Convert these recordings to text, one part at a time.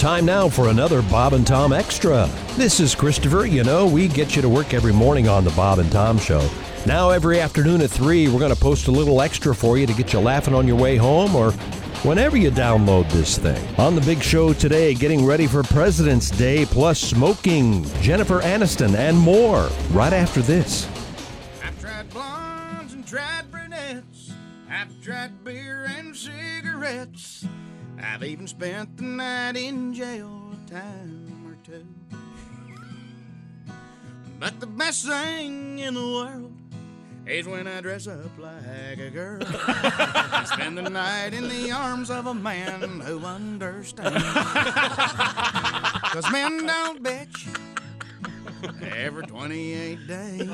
Time now for another Bob and Tom Extra. This is Christopher. You know, we get you to work every morning on the Bob and Tom Show. Now every afternoon at 3, we're going to post a little extra for you to get you laughing on your way home or whenever you download this thing. On the big show today, getting ready for President's Day, plus smoking, Jennifer Aniston, and more, right after this. I've tried blondes and tried brunettes. I've tried beer and cigarettes. I've even spent the night in jail a time or two. But the best thing in the world is when I dress up like a girl and spend the night in the arms of a man who understands. 'Cause men don't bitch every 28 days.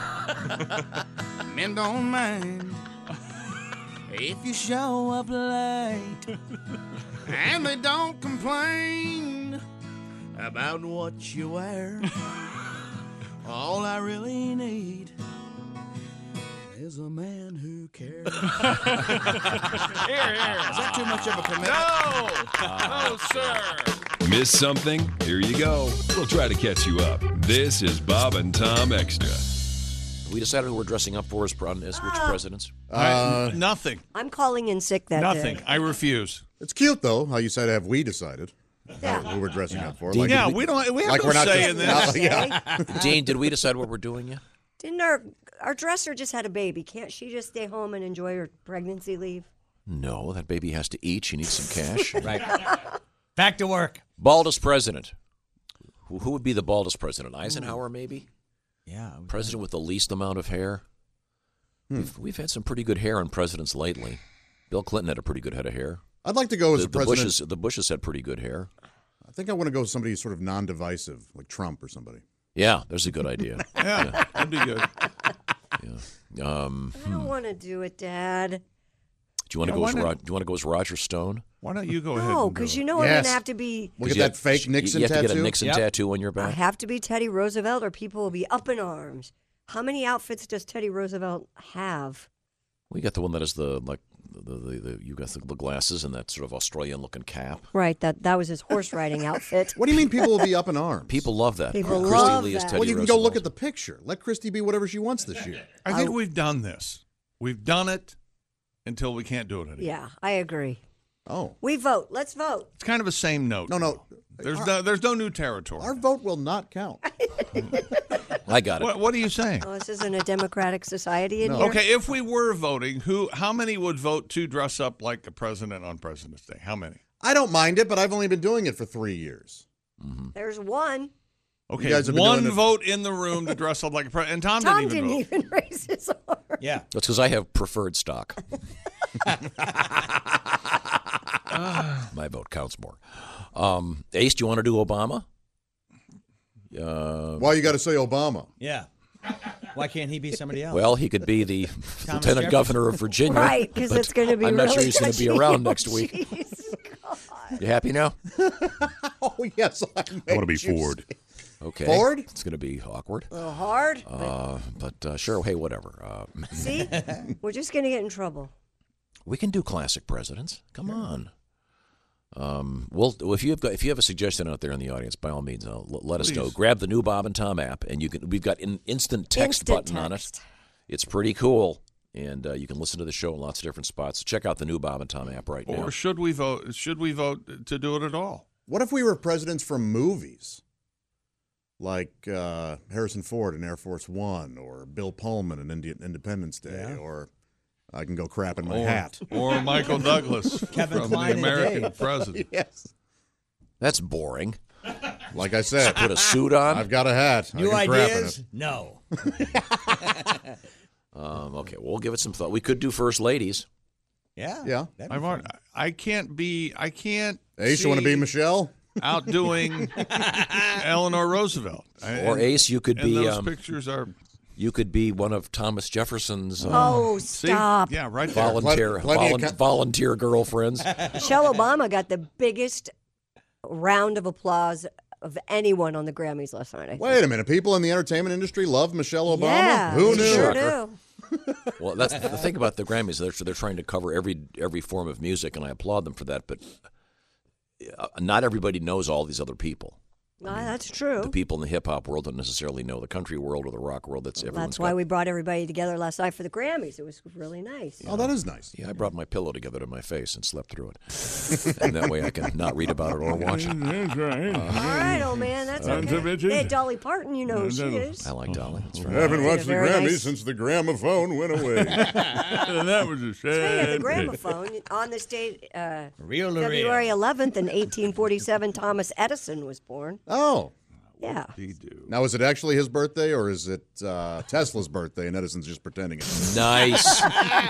Men don't mind if you show up late. And they don't complain about what you wear. All I really need is a man who cares. Here. Is that too much of a commitment? No, sir. Miss something? Here you go. We'll try to catch you up. This is Bob and Tom Extra. We decided who we're dressing up for as which presidents? Nothing. I'm calling in sick that Nothing. day. I refuse. It's cute, though, how you said, have we decided who we're dressing up for? Yeah, we have no say in this. Dean, did we decide what we're doing yet? Didn't our dresser just had a baby? Can't she just stay home and enjoy her pregnancy leave? No, that baby has to eat. She needs some cash. Right. Back to work. Baldest president. Who would be the baldest president? Eisenhower, maybe? Yeah. President with the least amount of hair. We've had some pretty good hair on presidents lately. Bill Clinton had a pretty good head of hair. I'd like to go as a president. The Bushes had pretty good hair. I think I want to go with somebody sort of non-divisive, like Trump or somebody. Yeah, there's a good idea. Yeah, that'd be good. Yeah. I don't want to do it, Dad. Do you want to go as Roger Stone? Why don't you go ahead? No, because you know I'm going to have to be. Look at that fake Nixon tattoo. You have to get a Nixon tattoo on your back. I have to be Teddy Roosevelt, or people will be up in arms. How many outfits does Teddy Roosevelt have? We got the one that is you got the glasses and that sort of Australian-looking cap. Right, that was his horse riding outfit. What do you mean people will be up in arms? People love that. People Christy love Lee is that. Teddy Well, you can Roosevelt. go look at the picture. Let Christy be whatever she wants this year. I think we've done this. We've done it until we can't do it anymore. Yeah, I agree. Oh. We vote. Let's vote. It's kind of a same note. No. There's no new territory. Our vote will not count. I got it. What are you saying? Oh, this isn't a democratic society in here? Okay, if we were voting, how many would vote to dress up like a president on President's Day? How many? I don't mind it, but I've only been doing it for 3 years. There's one. Okay, You guys have been one doing it- vote in the room to dress up like a president. And Tom Didn't even raise his arm. Yeah. That's because I have preferred stock. My vote counts more. Ace, do you want to do Obama? Why you got to say Obama? Yeah. Why can't he be somebody else? Well, he could be the Lieutenant Jefferson. Governor of Virginia. Right, because but it's going to be I'm not really sure he's going to be touchy. around next Oh, week. jeez, God. You happy now? Oh, yes. I want to be Ford. Okay. Ford? It's going to be awkward. A little hard. But sure, hey, whatever. See? We're just going to get in trouble. We can do classic presidents. Come on. If you have a suggestion out there in the audience, by all means, let us know. Grab the new Bob and Tom app, and we've got an instant text button on it. It's pretty cool, and you can listen to the show in lots of different spots. So check out the new Bob and Tom app right now. Or should we vote? Should we vote to do it at all? What if we were presidents from movies? Like Harrison Ford in Air Force One, or Bill Pullman in Independence Day, or I can go crap in my hat. Or Michael Douglas Kevin from Kline the in American Dave. President. Yes. That's boring. Like I said, Put a suit on. I've got a hat. New I can crap in ideas? it. No. Okay, we'll give it some thought. We could do first ladies. Yeah. Yeah. That'd be fun. I can't. Ace, you want to be Michelle? Outdoing Eleanor Roosevelt. Or Ace, you could and be. Those pictures are. You could be one of Thomas Jefferson's Stop. Yeah, right there. volunteer girlfriends. Michelle Obama got the biggest round of applause of anyone on the Grammys last night. I think. Wait a minute. People in the entertainment industry love Michelle Obama? Yeah, Who they knew? sure do. Well, that's the thing about the Grammys. They're trying to cover every form of music, and I applaud them for that. But not everybody knows all these other people. That's true. The people in the hip-hop world don't necessarily know the country world or the rock world. That's why we brought everybody together last night for the Grammys. It was really nice. Oh, that is nice. Yeah, I brought my pillow together to my face and slept through it. And that way I can not read about it or watch it. That's right. All right, old man, that's okay. Hey, Dolly Parton, you know who she is. I like Dolly. That's I right. haven't watched the Grammys nice... since the gramophone went away. That was a sad the gramophone, on this date, Real February 11th in 1847, Thomas Edison was born. Oh. Yeah. Now, is it actually his birthday, or is it Tesla's birthday, and Edison's just pretending it? Nice.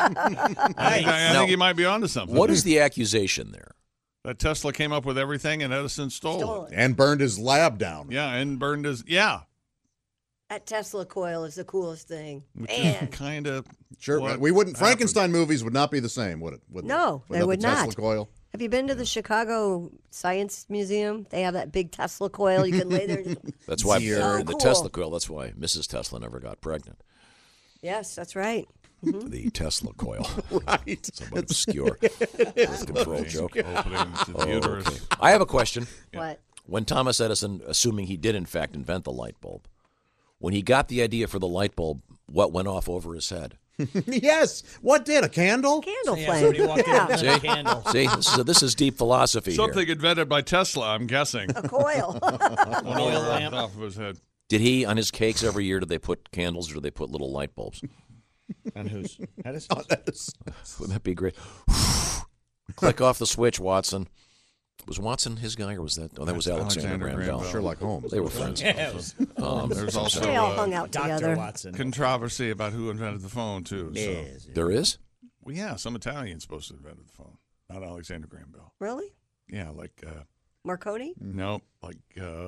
I think he might be onto something. What is the accusation there? That Tesla came up with everything and Edison stole it. And burned his lab down. Yeah, and burned his... Yeah. That Tesla coil is the coolest thing. Which Man. is kind of... Sure, we wouldn't... Frankenstein movies would not be the same, would it? No, they would the not. Tesla coil? Have you been to the Chicago Science Museum? They have that big Tesla coil you can lay there. That's why So the cool. Tesla coil, that's why Mrs. Tesla never got pregnant. Yes, that's right. The Tesla coil. Right. Somewhat obscure birth control joke. Opening his uterus. Okay. I have a question. What? When Thomas Edison, assuming he did in fact invent the light bulb, when he got the idea for the light bulb, what went off over his head? Yes. What did? A candle? Candle Yeah, flame. somebody walked in Yeah. with a candle. See, this is deep philosophy Something here. invented by Tesla, I'm guessing. A coil. Went Oil over lamp. off of his head. Did he, on his cakes every year, did they put candles or did they put little light bulbs? And who's? Edison? Wouldn't that be great? Click off the switch, Watson. Was Watson his guy, or was that? Oh, that was Alexander Graham Bell. Sherlock Holmes. They were friends. There's also They all hung out Dr. together. Watson. controversy about who invented the phone, too. So. Yes. There is? Well, yeah, some Italian's supposed to have invented the phone. Not Alexander Graham Bell. Really? Yeah, like... Marconi? Nope, like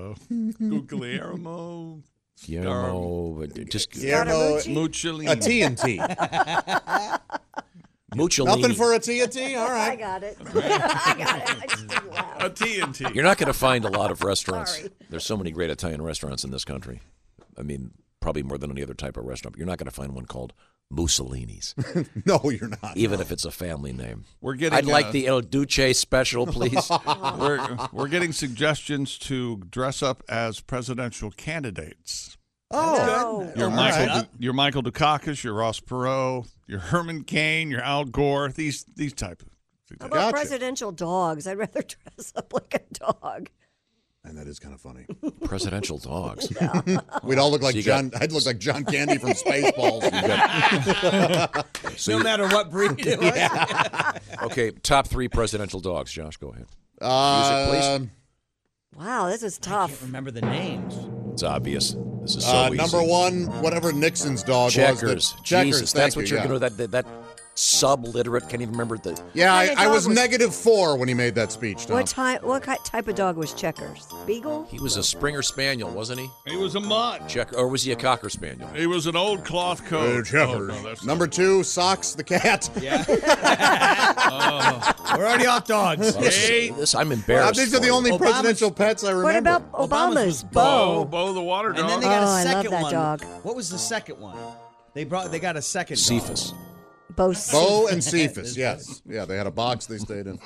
Guglielmo... Guillermo, just Scaramucci? Mucciolini. A T&T. Mucciolini. Nothing for a T&T? All I right. got it. I got it. I just didn't laugh. A T&T. You're not going to find a lot of restaurants. Sorry. There's so many great Italian restaurants in this country. I mean, probably more than any other type of restaurant. But you're not going to find one called Mussolini's, No, you're not. even if it's a family name. We're getting, I'd like the El Duce special, please. we're getting suggestions to dress up as presidential candidates. Oh, Your All Michael, right. your Michael Dukakis, your Ross Perot, your Herman Cain, your Al Gore. These type of. how about Gotcha. presidential dogs? I'd rather dress up like a dog. And that is kind of funny. Presidential dogs. We'd all look like So you John. I'd look like John Candy from Spaceballs. So No matter what breed it was. okay, top 3 presidential dogs. Josh, go ahead. Uh, Wow, this is I can't tough. remember the names. It's obvious. This is so easy. number 1, whatever Nixon's dog Checkers. was. Checkers. Jesus, that's what thank you're you, going to. That sub-literate can't even remember the. Yeah, What kind I of was dog was- -4 when he made that speech. Tom. What type of dog was Checkers? Beagle? He was a Springer Spaniel, wasn't he? He was a mutt. Checker, or was he a Cocker Spaniel? He was an old cloth coat. Checkers. Oh, no, that's Number 2, Socks the cat. Yeah. We're already off dogs. I'm embarrassed. These are the for you. only Obama's- presidential pets I remember. What about Obama's Obama's? was Bo. Bo the water dog. And then they Oh, got a I love second that one. dog. What was the second one? They got a second dog. Cephas. Bo. Bo and Cephas, yes. Yeah, they had a box they stayed in.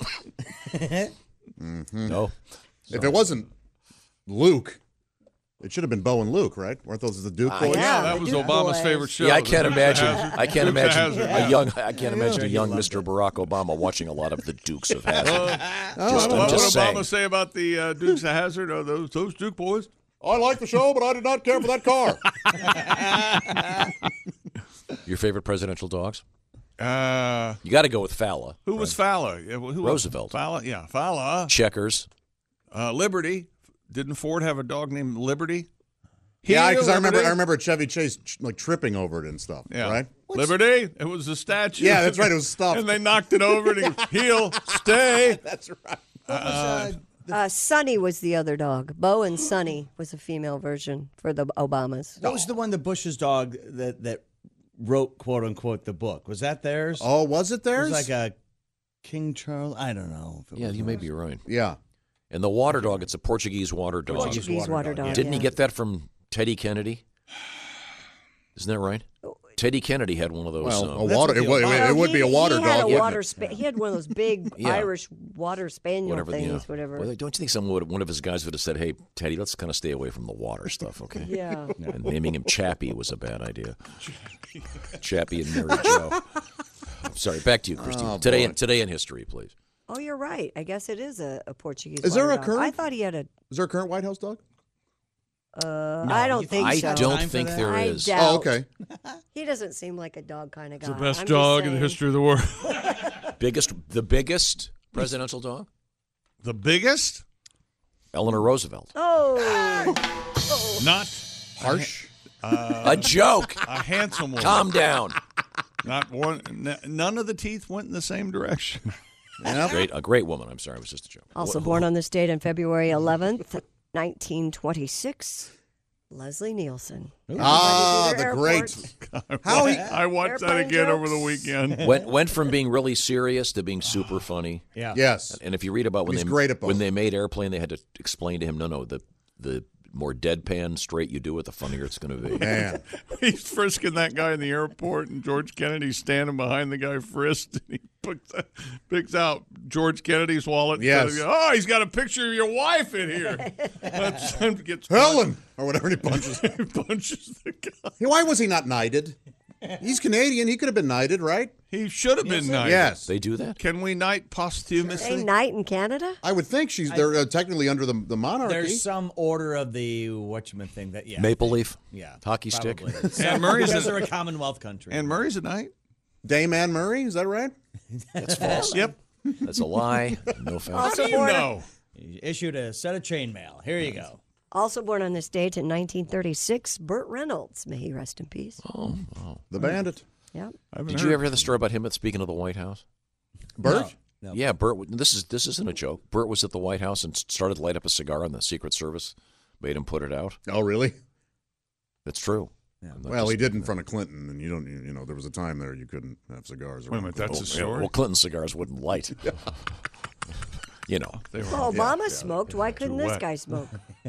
No. If it wasn't Luke, it should have been Bo and Luke, right? Weren't those the Duke boys? Yeah, Yeah, that the was Duke Obama's boys. favorite show. Yeah, I can't Dukes of imagine. Hazzard. I can't Dukes of imagine Hazzard. a young. I can't imagine a young Mr. Barack Obama watching a lot of the Dukes of Hazzard. What I'm would just saying. Obama say about the Dukes of Hazzard? Oh, those Duke boys. I like the show, but I did not care for that car. Your favorite presidential dogs? Uh, You got to go with Falla. who was Fowler? Yeah, who Roosevelt. Fowler, yeah, Fowler. Checkers. Liberty. Didn't Ford have a dog named Liberty? Yeah, because I Liberty. remember Chevy Chase like tripping over it and stuff. Yeah. Right? Liberty. It was a statue. Yeah, that's right. It was stuff. And they knocked it over and he goes, heel, stay. That's right. Sonny was the other dog. Bo and Sonny was a female version for the Obamas. What was the one, the Bush's dog that wrote, quote unquote, the book? Was that theirs? Oh, was it It theirs? was like a King Charles. I don't know. If it Yeah, was you may theirs. be right. Yeah. And the water dog, it's a Portuguese water dog. Portuguese water dog. Didn't he yeah. get that from Teddy Kennedy? Isn't that right? Teddy Kennedy had one of those. Well, a That's water. what It would be a water he had dog. A wouldn't water it? he had one of those big Yeah. Irish water spaniel whatever. things, whatever. Well, don't you think one of his guys would have said, "Hey, Teddy, let's kind of stay away from the water stuff, okay?" Yeah. And naming him Chappie was a bad idea. Chappie and Mary Jo. I'm sorry. Back to you, Christy. Oh, today in history, please. Oh, you're right. I guess it is a Portuguese. Is there water a dog. current? I thought he had a. Is there a current White House dog? I don't think I so. don't Time for think that? there I is. doubt. Oh, okay. He doesn't seem like a dog kind of guy. The best I'm just dog in the saying. history of the world. The biggest presidential dog? The biggest? Eleanor Roosevelt. Oh, Not Harsh. A joke. a handsome one. Calm down. Not one. None of the teeth went in the same direction. Yep. A great woman. I'm sorry, it was just a joke. also born on this date on February 11th, 1926. Leslie Nielsen. Ah, Everybody do the their great. airports. How he? I watched that Airplane again over the jokes. weekend. Went from being really serious to being super funny. Yeah. Yes. And if you read about He's great at both. when they made Airplane, they had to explain to him, no, the more deadpan straight you do it, the funnier it's going to be. Man. He's frisking that guy in the airport, and George Kennedy's standing behind the guy frisked, and he picks out George Kennedy's wallet. Yes. Oh, he's got a picture of your wife in here. That's time to get Helen or whatever, and he punches. He punches the guy. Hey, why was he not knighted? He's Canadian. He could have been knighted, right? He should have been knighted. Yes. They do that? Can we knight A posthumously? night in Canada? I would think they're technically under the monarchy. There's some order of the whatchamithing that Maple Leaf? Yeah, Hockey stick? probably. Anne Murray's because a- they're a Commonwealth country. Anne Murray's a knight? Dame Anne Murray, is that right? That's false. Yep. That's a lie. No offense. How do you know? He issued a set of chainmail. Here you go. Also born on this date in 1936, Burt Reynolds. May he rest in peace. The Bandit. Yep. Did you ever hear the story about him speaking of the White House? Bert? No. Yeah, Bert. This isn't a joke. Bert was at the White House and started to light up a cigar, and the Secret Service made him put it out. Oh, really? That's true. Well, he did in front of Clinton, and you know, there was a time there you couldn't have cigars. Wait a minute, that's a Yeah, story? well, Clinton cigars wouldn't light. You know, They were Well, Obama smoked. Why couldn't this wet. guy smoke?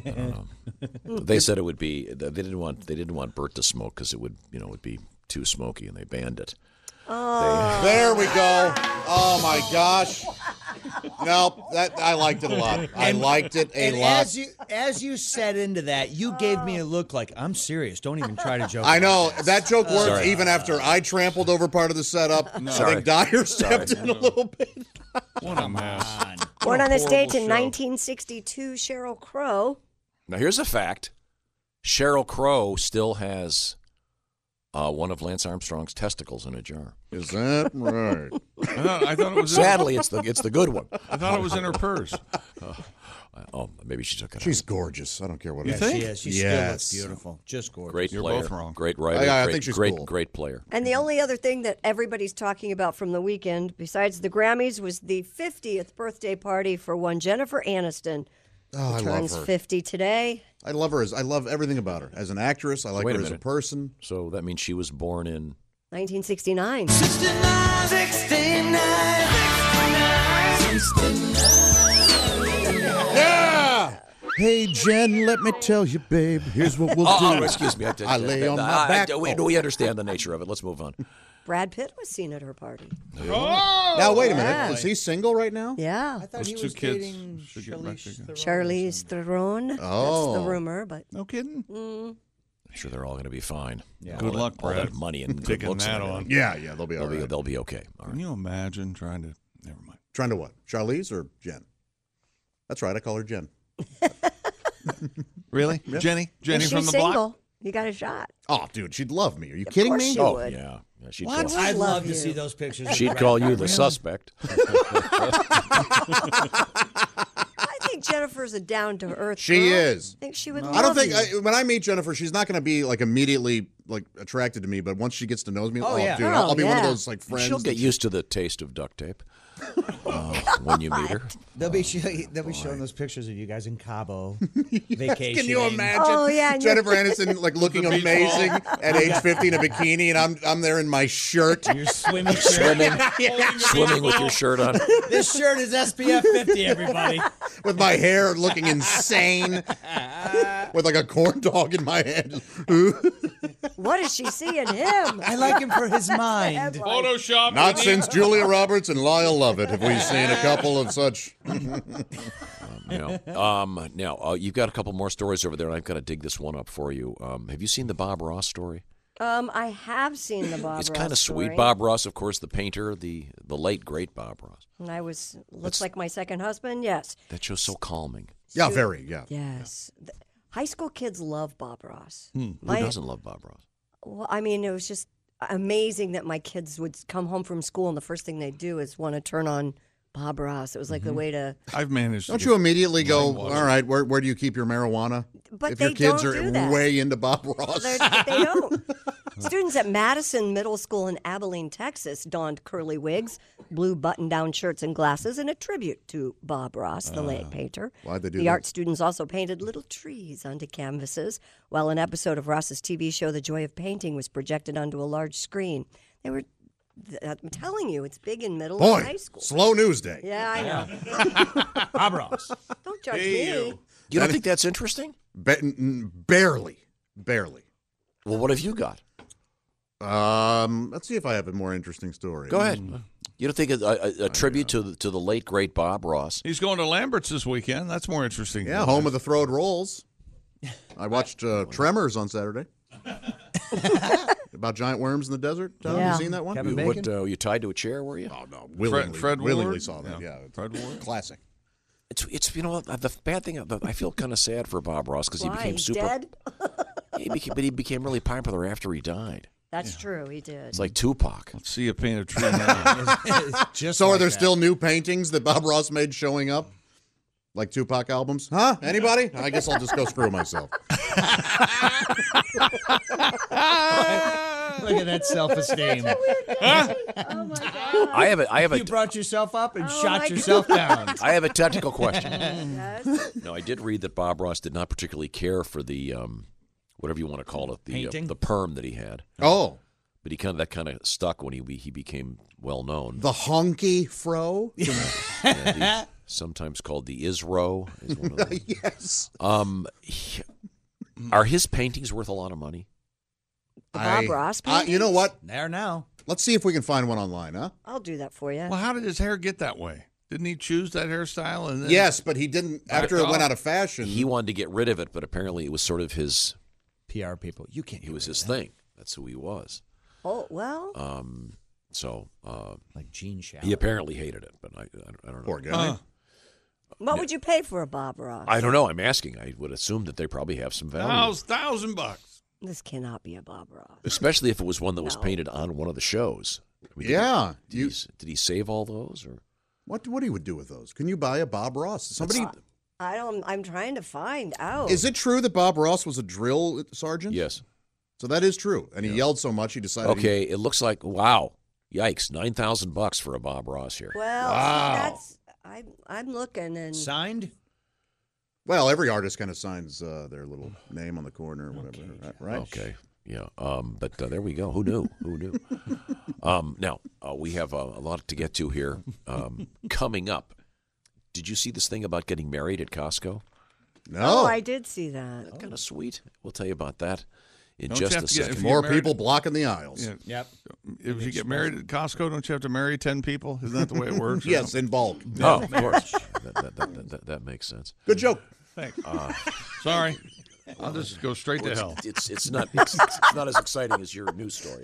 they said it would be. They didn't want Bert to smoke because it would be too smoky, and they banned it. There we go. Oh my gosh. No, I liked it a lot. I liked it a And lot. as you set into that, you gave me a look like I'm serious. Don't even try to joke. I about know this. that joke worked Sorry. even after I trampled over part of the setup. I Sorry. think Dyer stepped in a little bit. What a mess. Born on this date in horrible 1962, Sheryl Crow. Now, here's a fact: Sheryl Crow still has one of Lance Armstrong's testicles in a jar. Is that right? I thought it was. Sadly, it's the good one. I thought it was in her purse. Oh, maybe she took it. She's gorgeous. I don't care what You it is. think? She is. She Yes. still looks beautiful. Just gorgeous. Great You're player. both wrong. Great writer. I great, think she's great, cool. great player. And the only other thing that everybody's talking about from the weekend, besides the Grammys, was the 50th birthday party for one Jennifer Aniston. Oh, I love Turns her. 50 today. I love her. I love everything about her. As an actress, I like Wait her a as a minute. person. So that means she was born in. 1969. Yeah. Hey Jen, let me tell you, babe. Here's what we'll do. Excuse me. I lay on my back. We understand the nature of it. Let's move on. Brad Pitt was seen at her party. Now wait a minute. Yeah. Is he single right now? Yeah. I thought Those he two was kids dating should get back Charlize together. Theron. Charlize Theron. Oh. That's the rumor, but No kidding. I'm sure they're all going to be fine. Yeah. Good luck, All that Brad. money and good Taking looks that and on. everything. Yeah, they'll be all right. They'll be okay. All Can right. you imagine trying to? Never mind. Trying to what? Charlize or Jen? That's right. I call her Jen. Really, Jenny? Jenny if from she's the block. single, you got a shot. Oh, dude, she'd love me. Are you kidding course me? she Oh would. yeah. She'd What? call, I'd love love to you. see those pictures. of she'd Brad call Pitt. you the suspect. I think Jennifer's a down to earth. She girl. is. I think she would. I don't love think you. when I meet Jennifer, she's not going to be like immediately like attracted to me. But once she gets to know me, yeah. dude, I'll be one of yeah. those like friends. She'll get used to the taste of duct tape when you meet her. They'll be showing those pictures of you guys in Cabo vacationing. Can you imagine? Oh, yeah, and Jennifer Aniston like looking amazing at age 50 in a bikini, and I'm there in my shirt. Your swimming shirt. Swimming with your shirt on. This shirt is SPF 50, everybody. With my hair looking insane, with like a corn dog in my hand. What does she see in him? I like him for his mind. Photoshop. Not since Julia Roberts and Lyle Lovett have we seen a couple of such. Now, you've got a couple more stories over there, and I've got to dig this one up for you. Have you seen the Bob Ross story? I have seen the Bob Ross. It's kind of story. sweet. Bob Ross, of course, the painter, the late great Bob Ross. And looks like my second husband. Yes. That show's so calming. Yeah, very. Yeah. Yes. High school kids love Bob Ross. Who doesn't love Bob Ross? Well, I mean, it was just amazing that my kids would come home from school and the first thing they do is want to turn on Bob Ross. It was like the way to. I've managed. Don't you immediately go, all right, where do you keep your marijuana? But if your kids are way into Bob Ross. They don't. Students at Madison Middle School in Abilene, Texas, donned curly wigs, blue button-down shirts and glasses in a tribute to Bob Ross, the late painter. Why'd they do the that? art students also painted little trees onto canvases, while an episode of Ross's TV show, The Joy of Painting, was projected onto a large screen. They were, I'm telling you, it's big in middle and high school. Slow news day. Yeah, I know. Bob Ross. Don't judge me. You don't think that's interesting? Barely. Well, what have you got? Let's see if I have a more interesting story. Go ahead. You don't think a tribute to the late great Bob Ross? He's going to Lambert's this weekend. That's more interesting. Yeah, home of the Throwed Rolls. I watched Tremors on Saturday. About giant worms in the desert. Tom, Yeah. you seen that one? Kevin Bacon? You tied to a chair, were you? Oh no, willingly, Fred willingly Ward? saw that. Yeah, Fred Ward. Classic. It's you know what, the bad thing. I feel kind of sad for Bob Ross because he Why? became He's super. dead? He became really popular after he died. That's true. He did. It's like Tupac. Let's see a painted tree now. So are there still new paintings that Bob Ross made showing up? Like Tupac albums? Huh? Anybody? I guess I'll just go screw myself. Look at that self-esteem. Oh my God. I have You brought yourself up and my shot yourself down. I have a technical question. Yes. No, I did read that Bob Ross did not particularly care for the whatever you want to call it, the perm that he had. Oh, But that kind of stuck when he became well known. the honky fro? Sometimes called the Isro. Is one of them. Yes. Are his paintings worth a lot of money? The Bob Ross you know what? There now. Let's see if we can find one online, huh? I'll do that for you. Well, how did his hair get that way? Didn't he choose that hairstyle? And then Yes, but he didn't. After it went out of fashion. He wanted to get rid of it, but apparently it was sort of his. PR people, you can't. It was his thing. That's who he was. Oh, well. Like Gene Shalit. He apparently hated it, but I don't know. Poor guy. What would you pay for a Bob Ross? I don't know. I'm asking. I would assume that they probably have some value, $1,000. This cannot be a Bob Ross. especially if it was one that was No. painted on one of the shows. I mean, Yeah. Did he save all those or? What he would do with those? Can you buy a Bob Ross? Somebody. I'm trying to find out. Is it true that Bob Ross was a drill sergeant? Yes. So that is true, and he yelled so much he decided. Okay, it looks like wow, yikes, $9,000 for a Bob Ross here. Well, Wow. that's I'm looking and Signed? Well, every artist kind of signs their little name on the corner or whatever, right? Okay, yeah. But there we go. Who knew? Who knew? Now we have a lot to get to here. Coming up, did you see this thing about getting married at Costco? No. Oh, I did see that. Kind of sweet. We'll tell you about that in Don't you just have a to get- second. if you More married- people blocking the aisles. Yeah. Yep. If you get married at Costco, don't you have to marry 10 people? Isn't that the way it works? Yes, in bulk. Oh, of course. that makes sense. Good joke. Thanks. Sorry. I'll just go straight to hell. It's not as exciting as your news story.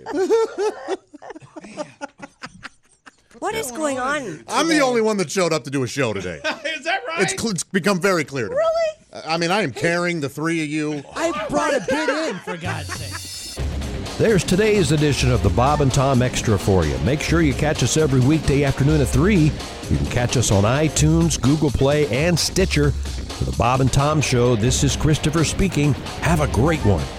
What is going on? I'm the only one that showed up to do a show today. Is that right? It's become very clear to me. Really? I mean, I am carrying the three of you. I brought a bid in, for God's sake. There's today's edition of the Bob and Tom Extra for you. Make sure you catch us every weekday afternoon at 3. You can catch us on iTunes, Google Play, and Stitcher. For the Bob and Tom Show, this is Christopher speaking. Have a great one.